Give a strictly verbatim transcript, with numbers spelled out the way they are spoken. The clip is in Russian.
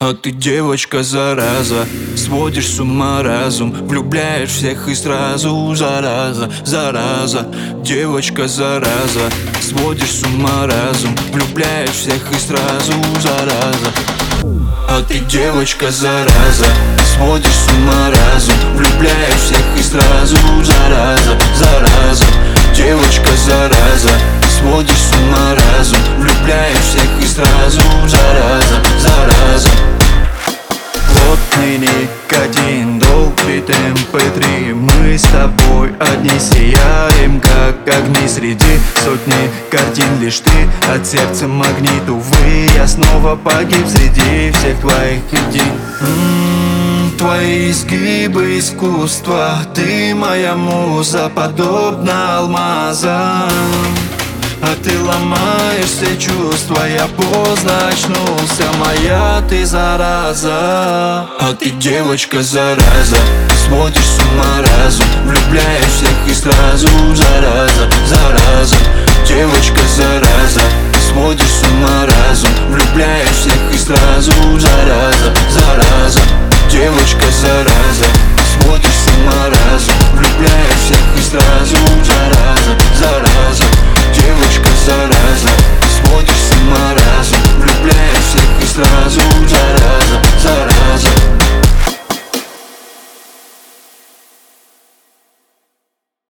А ты девочка, зараза, сводишь с ума разум, влюбляешь всех и сразу, зараза, зараза. Девочка, зараза, сводишь с ума разум, влюбляешь всех и сразу, зараза. А ты девочка, зараза, сводишь с ума разум, влюбляешь всех и сразу, зараза, зараза. Девочка, зараза, сводишь с ума разум, влюбляешь всех и сразу, зараза, зараза. Плотный никотин, долбит эм пэ три. Мы с тобой одни сияем, как огни среди сотни картин. Лишь ты от сердца магнит, увы, я снова погиб среди всех твоих идей. М-м, твои изгибы искусства, ты моя муза, подобна алмазам. А ты ломаешь все чувства, я поздно очнулся, моя ты зараза. А ты девочка, зараза, сводишь с ума разум, влюбляешь всех и сразу, зараза, зараза. Девочка, зараза, сводишь с ума разум, влюбляешь всех и сразу, зараза, зараза. Девочка, зараза, сводишь с ума разум, влюбляешь всех и сразу, зараза, зараза.